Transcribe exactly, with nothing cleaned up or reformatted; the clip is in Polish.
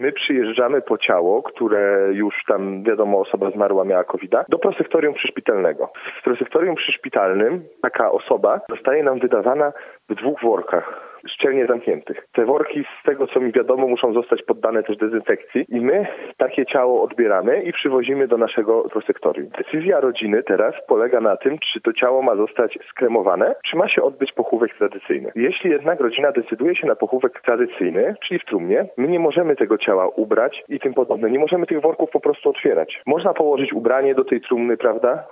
my przyjeżdżamy po ciało, które już tam, wiadomo, osoba zmarła, miała kowida, do prosektorium przyszpitalnego. W prosektorium przyszpitalnym taka osoba zostaje nam wydawana w dwóch workach, szczelnie zamkniętych. Te worki, z tego co mi wiadomo, muszą zostać poddane też dezynfekcji i my takie ciało odbieramy i przywozimy do naszego prosektorium. Decyzja rodziny teraz polega na tym, czy to ciało ma zostać skremowane, czy ma się odbyć pochówek tradycyjny. Jeśli jednak rodzina decyduje się na pochówek tradycyjny, czyli w trumnie, my nie możemy tego ciała ubrać i tym podobne. Nie możemy tych worków po prostu otwierać. Można położyć ubranie do tej trumny, prawda?